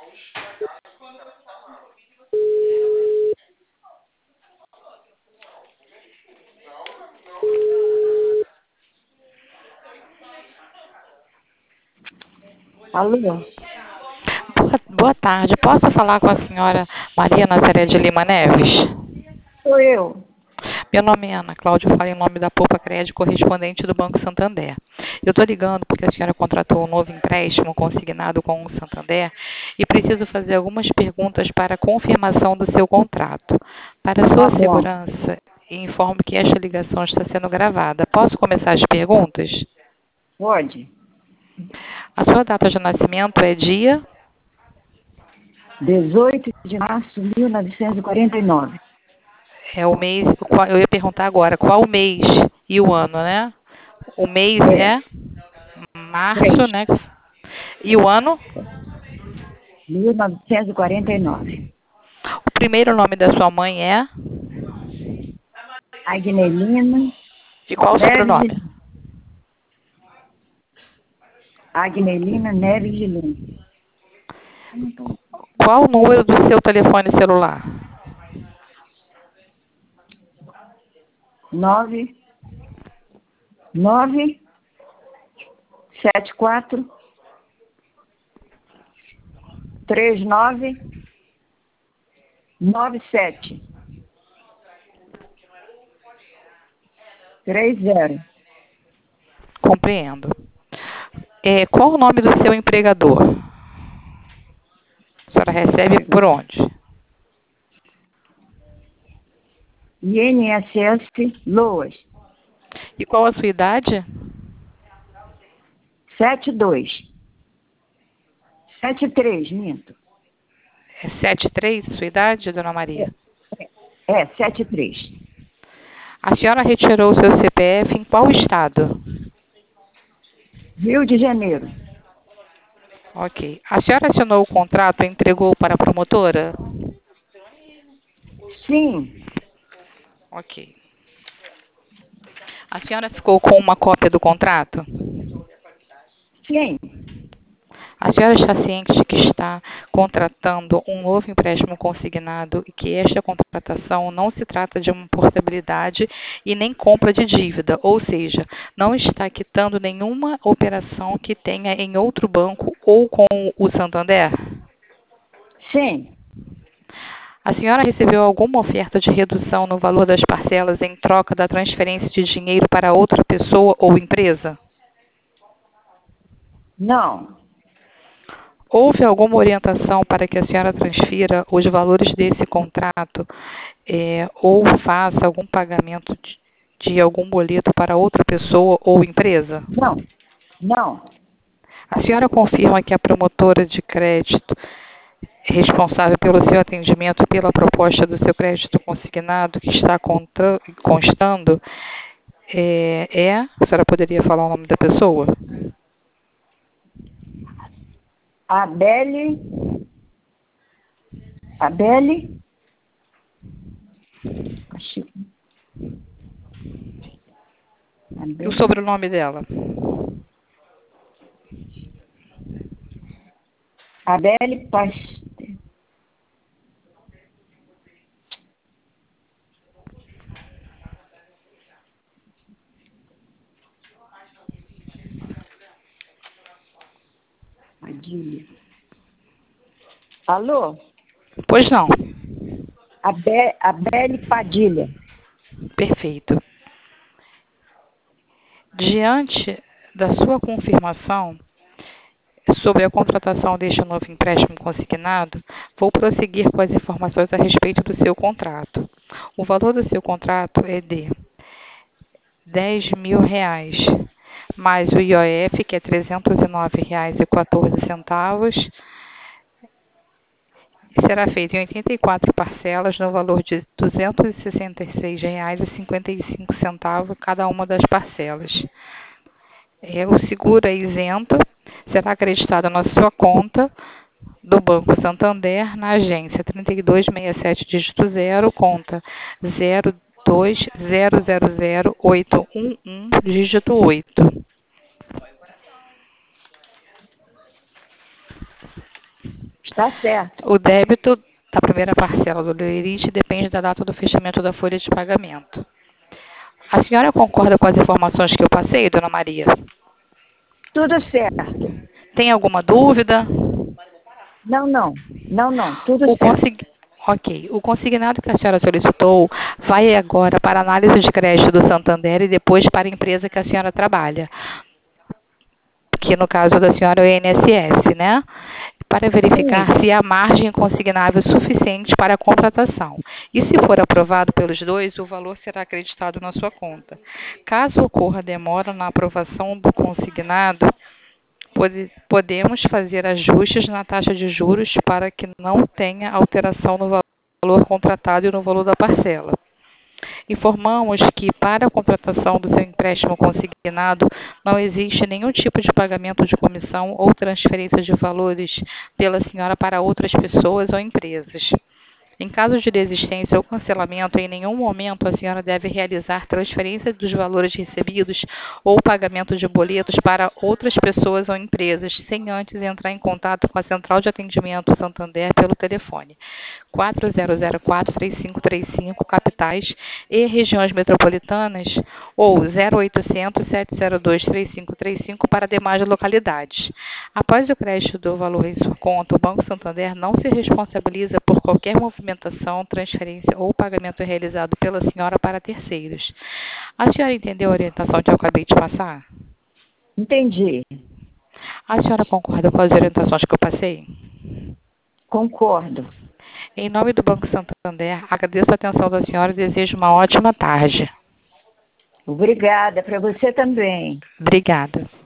Alô? Boa tarde. Posso falar com a senhora Maria Nazaré de Lima Neves? Sou eu. Meu nome é Ana Cláudia, eu falo em nome da Poupa Crédito, correspondente do Banco Santander. Eu estou ligando porque a senhora contratou um novo empréstimo consignado com o Santander e preciso fazer algumas perguntas para confirmação do seu contrato. Para Tá sua bom. segurança, informo que esta ligação está sendo gravada. Posso começar as perguntas? Pode. A sua data de nascimento é dia? 18 de março de 1949. É o mês, eu ia perguntar agora, qual o mês e o ano, né? O mês É, é março, 3. né? E o ano? 1949. O primeiro nome da sua mãe é? Agnelina E qual o Neves. sobrenome? Agnelina Neves de Lima. Qual o número do seu telefone celular? 9 9 74 39 97 30. Compreendo. Qual o nome do seu empregador? A senhora recebe por onde? INSS Loas. E qual a sua idade? 72. 73, minto. É 73, sua idade, dona Maria? É, 73. A senhora retirou o seu CPF em qual estado? Rio de Janeiro. Ok. A senhora assinou o contrato e entregou para a promotora? Sim, Ok. A senhora ficou com uma cópia do contrato? sim. A senhora está ciente de que está contratando um novo empréstimo consignado e que esta contratação não se trata de uma portabilidade e nem compra de dívida, ou seja, não está quitando nenhuma operação que tenha em outro banco ou com o Santander? Sim. A senhora recebeu alguma oferta de redução no valor das parcelas em troca da transferência de dinheiro para outra pessoa ou empresa? Não. Houve alguma orientação para que a senhora transfira os valores desse contrato ou faça algum pagamento de algum boleto para outra pessoa ou empresa? Não. Não. A senhora confirma que a promotora de crédito responsável pelo seu atendimento e pela proposta do seu crédito consignado que está constando a senhora poderia falar o nome da pessoa? Abele. Abele. E o sobrenome dela? Abele Paz. Padilha. Alô? Pois não. Abele Padilha. Perfeito. Diante da sua confirmação sobre a contratação deste novo empréstimo consignado, vou prosseguir com as informações a respeito do seu contrato. O valor do seu contrato é de R$ 10.000, mais o IOF, que é R$ 309,14, será feito em 84 parcelas no valor de R$ 266,55 cada uma das parcelas. O seguro é isento, será acreditado na sua conta do Banco Santander, na agência 3267, dígito 0, conta 02000811, dígito 8. Está certo. O débito da primeira parcela do lerite depende da data do fechamento da folha de pagamento. A senhora concorda com as informações que eu passei, dona Maria? Tudo certo. Tem alguma dúvida? Não, não. Não, não. Tudo O certo. Ok. O consignado que a senhora solicitou vai agora para análise de crédito do Santander e depois para a empresa que a senhora trabalha, que no caso da senhora é o INSS, né? Para verificar Sim. se há margem consignável suficiente para a contratação. E se for aprovado pelos dois, o valor será acreditado na sua conta. Caso ocorra demora na aprovação do consignado, podemos fazer ajustes na taxa de juros para que não tenha alteração no valor contratado e no valor da parcela. Informamos que para a contratação do seu empréstimo consignado não existe nenhum tipo de pagamento de comissão ou transferência de valores pela senhora para outras pessoas ou empresas. Em caso de desistência ou cancelamento, em nenhum momento a senhora deve realizar transferência dos valores recebidos ou pagamento de boletos para outras pessoas ou empresas, sem antes entrar em contato com a Central de Atendimento Santander pelo telefone 4004-3535, capitais e regiões metropolitanas, ou 0800-702-3535 para demais localidades. Após o crédito do valor em sua conta, o Banco Santander não se responsabiliza por qualquer movimentação, transferência ou pagamento realizado pela senhora para terceiros. A senhora entendeu a orientação que eu acabei de passar? Entendi. A senhora concorda com as orientações que eu passei? Concordo. Em nome do Banco Santander, agradeço a atenção da senhora e desejo uma ótima tarde. Obrigada. Para você também. Obrigada.